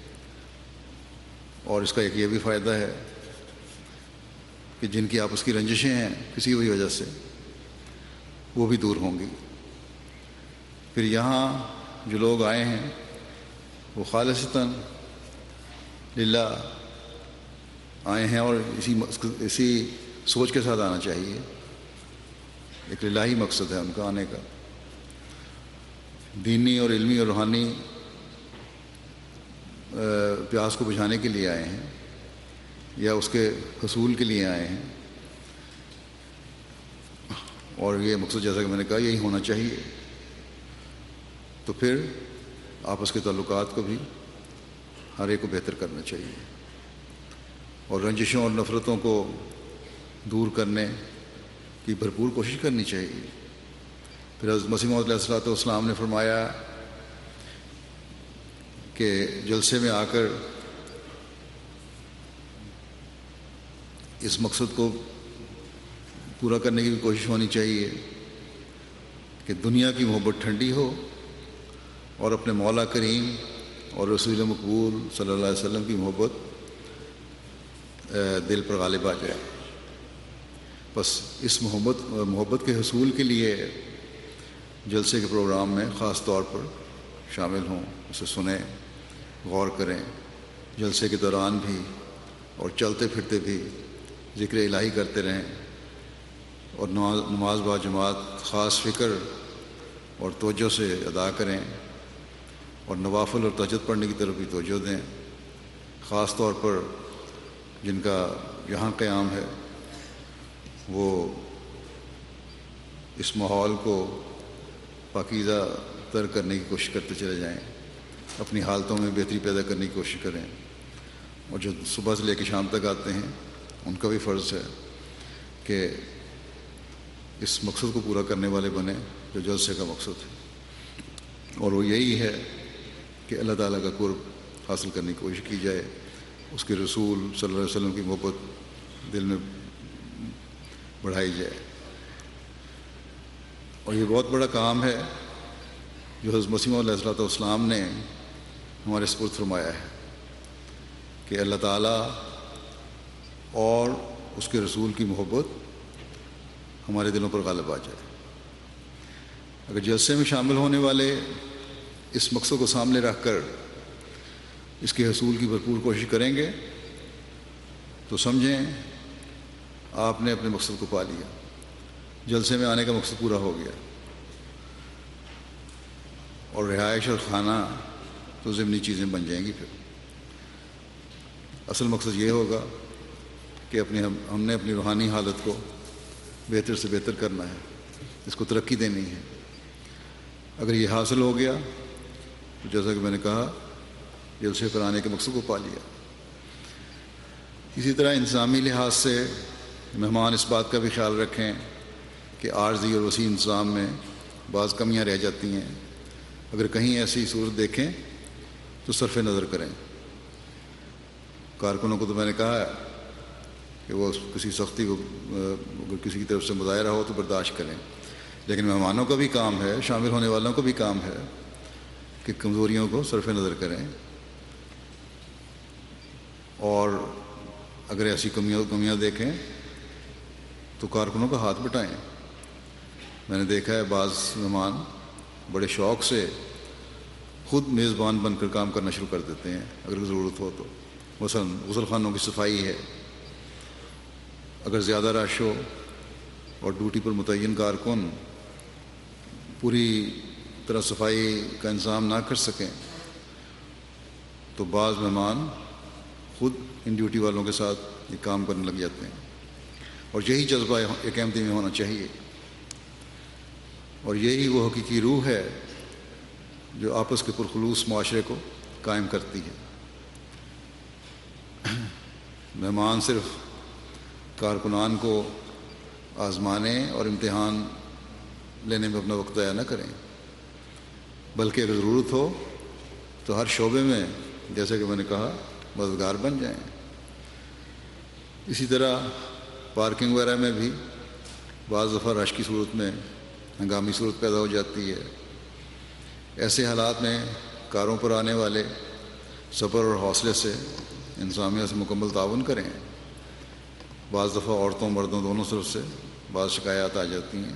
اور اس کا ایک یہ بھی فائدہ ہے کہ جن کی آپس کی رنجشیں ہیں کسی بھی وجہ سے، وہ بھی دور ہوں گی۔ پھر یہاں جو لوگ آئے ہیں وہ خالصتاً للہ آئے ہیں، اور اسی اسی سوچ کے ساتھ آنا چاہیے۔ ایک الہی مقصد ہے ان کا آنے کا، دینی اور علمی اور روحانی پیاس کو بجھانے کے لیے آئے ہیں یا اس کے حصول کے لیے آئے ہیں۔ اور یہ مقصد جیسا کہ میں نے کہا یہی ہونا چاہیے۔ تو پھر آپس کے تعلقات کو بھی ہر ایک کو بہتر کرنا چاہیے، اور رنجشوں اور نفرتوں کو دور کرنے کی بھرپور کوشش کرنی چاہیے۔ پھر حضرت مسیح موعود علیہ الصلوۃ والسلام نے فرمایا کہ جلسے میں آ کر اس مقصد کو پورا کرنے کی بھی کوشش ہونی چاہیے کہ دنیا کی محبت ٹھنڈی ہو اور اپنے مولا کریم اور رسول مقبول صلی اللہ علیہ وسلم کی محبت دل پر غالب آ جائے۔ بس اس محبت محبت کے حصول کے لیے جلسے کے پروگرام میں خاص طور پر شامل ہوں، اسے سنیں، غور کریں، جلسے کے دوران بھی اور چلتے پھرتے بھی ذکر الہی کرتے رہیں، اور نماز با جماعت خاص فکر اور توجہ سے ادا کریں، اور نوافل اور تہجد پڑھنے کی طرف بھی توجہ دیں، خاص طور پر جن کا یہاں قیام ہے وہ اس ماحول کو پاکیزہ تر کرنے کی کوشش کرتے چلے جائیں، اپنی حالتوں میں بہتری پیدا کرنے کی کوشش کریں، اور جو صبح سے لے کے شام تک آتے ہیں ان کا بھی فرض ہے کہ اس مقصد کو پورا کرنے والے بنیں جو جلسے کا مقصد ہے، اور وہ یہی ہے کہ اللہ تعالیٰ کا قرب حاصل کرنے کی کوشش کی جائے، اس کے رسول صلی اللہ علیہ وسلم کی محبت دل میں بڑھائی جائے۔ اور یہ بہت بڑا کام ہے جو حضرت مسیح علیہ الصلوۃ والسلام نے ہمارے سپرد فرمایا ہے کہ اللہ تعالیٰ اور اس کے رسول کی محبت ہمارے دلوں پر غالب آ جائے۔ اگر جلسے میں شامل ہونے والے اس مقصد کو سامنے رکھ کر اس کے حصول کی بھرپور کوشش کریں گے تو سمجھیں آپ نے اپنے مقصد کو پا لیا، جلسے میں آنے کا مقصد پورا ہو گیا، اور رہائش اور کھانا تو ضمنی چیزیں بن جائیں گی۔ پھر اصل مقصد یہ ہوگا کہ اپنے ہم ہم نے اپنی روحانی حالت کو بہتر سے بہتر کرنا ہے، اس کو ترقی دینی ہے۔ اگر یہ حاصل ہو گیا تو جیسا کہ میں نے کہا جلسے پر آنے کے مقصد کو پا لیا۔ اسی طرح انتظامی لحاظ سے مہمان اس بات کا بھی خیال رکھیں کہ عارضی اور وسیع انتظام میں بعض کمیاں رہ جاتی ہیں، اگر کہیں ایسی صورت دیکھیں تو صرف نظر کریں۔ کارکنوں کو تو میں نے کہا ہے کہ وہ کسی سختی کو اگر کسی کی طرف سے مظاہرہ ہو تو برداشت کریں، لیکن مہمانوں کا بھی کام ہے، شامل ہونے والوں کو بھی کام ہے کہ کمزوریوں کو صرف نظر کریں، اور اگر ایسی کمیاں کمیاں دیکھیں تو کارکنوں کا ہاتھ بٹائیں۔ میں نے دیکھا ہے بعض مہمان بڑے شوق سے خود میزبان بن کر کام کرنا شروع کر دیتے ہیں اگر ضرورت ہو تو۔ مثلاً غسل خانوں کی صفائی ہے، اگر زیادہ رش ہو اور ڈیوٹی پر متعین کارکن پوری طرح صفائی کا انتظام نہ کر سکیں تو بعض مہمان خود ان ڈیوٹی والوں کے ساتھ یہ کام کرنے لگ جاتے ہیں، اور یہی جذبہ ایک احمدی میں ہونا چاہیے، اور یہی وہ حقیقی روح ہے جو آپس کے پرخلوص معاشرے کو قائم کرتی ہے۔ مہمان صرف کارکنان کو آزمانے اور امتحان لینے میں اپنا وقت ضائع نہ کریں، بلکہ اگر ضرورت ہو تو ہر شعبے میں جیسے کہ میں نے کہا مددگار بن جائیں۔ اسی طرح پارکنگ وغیرہ میں بھی بعض دفعہ رش کی صورت میں ہنگامی صورت پیدا ہو جاتی ہے۔ ایسے حالات میں کاروں پر آنے والے صبر اور حوصلے سے انتظامیہ سے مکمل تعاون کریں۔ بعض دفعہ عورتوں مردوں دونوں طرف سے بعض شکایات آ جاتی ہیں،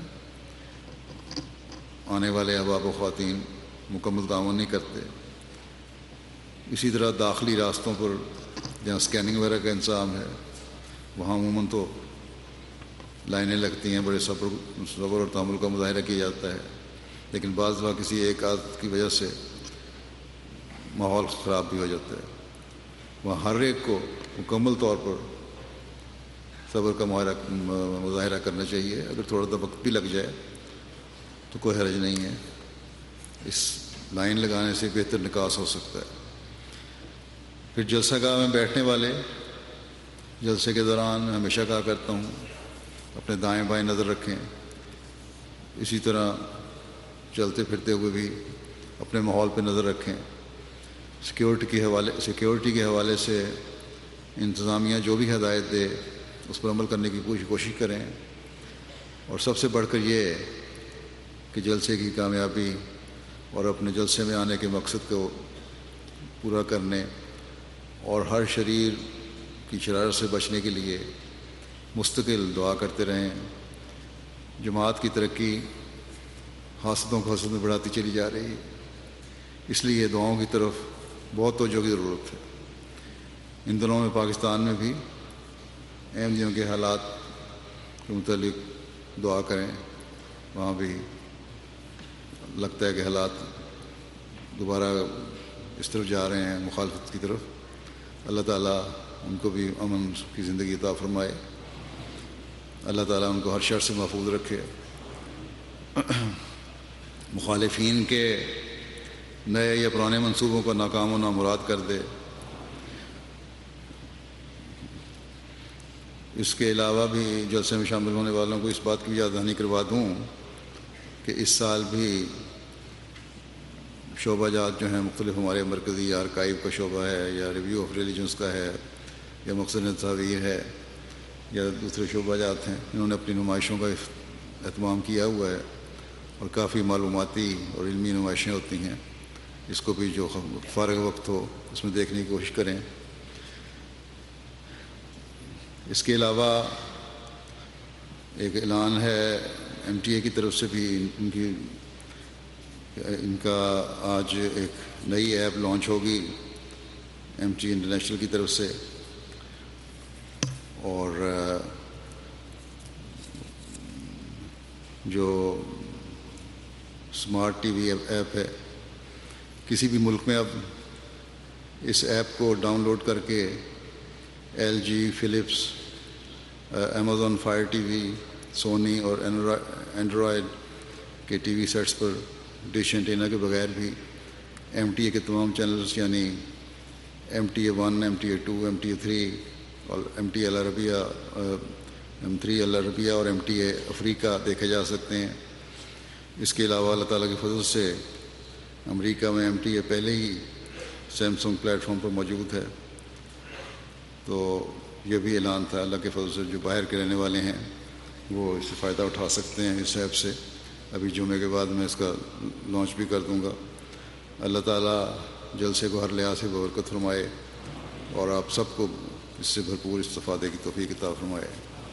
آنے والے احباب و خواتین مکمل تعاون نہیں کرتے۔ اسی طرح داخلی راستوں پر جہاں اسکیننگ وغیرہ کا انتظام ہے وہاں عموماً تو لائنیں لگتی ہیں، بڑے صبر صبر اور تحمل کا مظاہرہ کیا جاتا ہے، لیکن بعض دفعہ کسی ایک عادت کی وجہ سے ماحول خراب بھی ہو جاتا ہے۔ وہاں ہر ایک کو مکمل طور پر صبر کا مظاہرہ کرنا چاہیے۔ اگر تھوڑا سا وقت بھی لگ جائے تو کوئی حرج نہیں ہے، اس لائن لگانے سے بہتر نکاس ہو سکتا ہے۔ پھر جلسہ گاہ میں بیٹھنے والے جلسے کے دوران میں ہمیشہ کہا کرتا ہوں اپنے دائیں بائیں نظر رکھیں، اسی طرح چلتے پھرتے ہوئے بھی اپنے ماحول پہ نظر رکھیں۔ سیکیورٹی کے حوالے سیکیورٹی کے حوالے سے انتظامیہ جو بھی ہدایت دے اس پر عمل کرنے کی پوری کوشش کریں، اور سب سے بڑھ کر یہ کہ جلسے کی کامیابی اور اپنے جلسے میں آنے کے مقصد کو پورا کرنے اور ہر شریر کی شرارت سے بچنے کے لیے مستقل دعا کرتے رہیں۔ جماعت کی ترقی حاسدوں کو حسد میں بڑھاتی چلی جا رہی ہے، اس لیے دعاؤں کی طرف بہت توجہ کی ضرورت ہے۔ ان دنوں میں پاکستان میں بھی احمدیوں کے حالات کے متعلق دعا کریں، وہاں بھی لگتا ہے کہ حالات دوبارہ اس طرف جا رہے ہیں، مخالفت کی طرف۔ اللہ تعالیٰ ان کو بھی امن کی زندگی عطا فرمائے، اللہ تعالیٰ ان کو ہر شر سے محفوظ رکھے، مخالفین کے نئے یا پرانے منصوبوں کو ناکام و نامراد کر دے۔ اس کے علاوہ بھی جلسے میں شامل ہونے والوں کو اس بات کی بھی یاد دہانی کروا دوں کہ اس سال بھی شعبہ جات جو ہیں مختلف ہمارے مرکزی یا آرکائیو کا شعبہ ہے، یا ریویو آف ریلیجنس کا ہے، یا مقصد تصاویر ہے، یا دوسرے شعبہ جات ہیں، انہوں نے اپنی نمائشوں کا اہتمام کیا ہوا ہے، اور کافی معلوماتی اور علمی نمائشیں ہوتی ہیں۔ اس کو بھی جو فارغ وقت ہو اس میں دیکھنے کی کوشش کریں۔ اس کے علاوہ ایک اعلان ہے ایم ٹی اے کی طرف سے بھی، ان کی ان کا آج ایک نئی ایپ لانچ ہوگی ایم ٹی انٹرنیشنل کی طرف سے، اور جو اسمارٹ ٹی وی ایپ ہے، کسی بھی ملک میں اب اس ایپ کو ڈاؤن لوڈ کر کے LG, Philips, Amazon Fire TV, Sony اور اینڈرائڈ کے ٹی وی سیٹس پر ڈش اینٹینا کے بغیر بھی ایم ٹی اے کے تمام چینلز یعنی M T A one, M T A two, M T A three اور ایم ٹی اے العربیہ، ایم تھری العربیہ اور ایم ٹی اے افریقہ دیکھے جا سکتے ہیں۔ اس کے علاوہ اللہ تعالیٰ کے فضل سے امریکہ میں ایم ٹی اے پہلے ہی سیمسنگ پلیٹ فارم پر موجود ہے، تو یہ بھی اعلان تھا۔ اللہ کے فضل سے جو باہر کے رہنے والے ہیں وہ اس سے فائدہ اٹھا سکتے ہیں اس ایپ سے۔ ابھی جمعے کے بعد میں اس کا لانچ بھی کر دوں گا. اللہ تعالیٰ جلسے کو ہر لحاظ سے برکت فرمائے اور آپ سب کو اس سے بھرپور استفادے کی توفیق عطا فرمائے.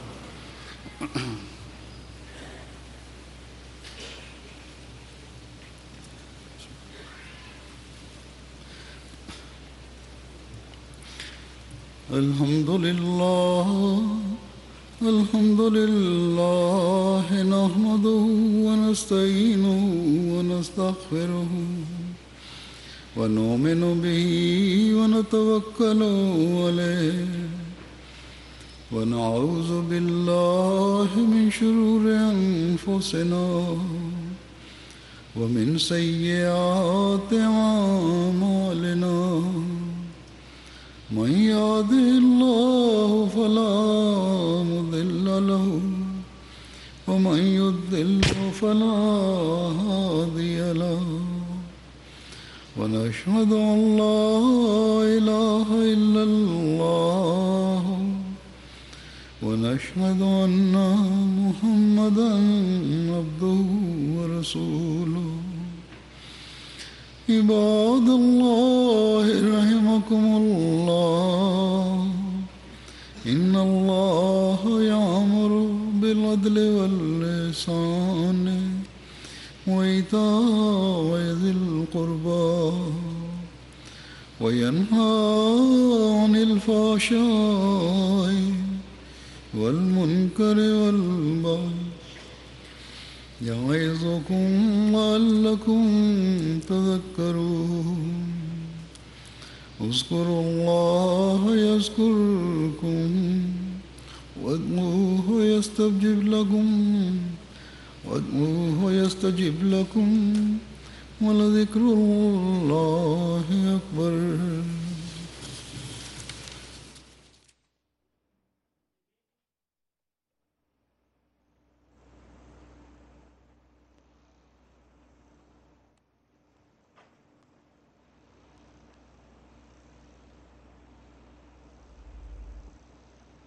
الحمد للہ الحمد للہ نحمده ونستعینه ونستغفره ونؤمن به ونتوکل علیہ ونعوذ باللہ من شرور انفسنا ومن سیئات اعمالنا من يهده الله فلا مضل له ومن يضلل فلا هادي له ونشهد أن لا إله إلا الله ونشهد أن محمدا عبده ورسوله. عباد الله رحمكم الله إن الله يأمر بالعدل والإحسان وإيتاء ذي القربى وينهى عن الفحشاء والمنكر والبغي يعظكم لعلكم تذكرون. اذكروا الله يذكركم وادعوه يستجب لكم وادعوه يستجب لكم ولذكر الله أكبر.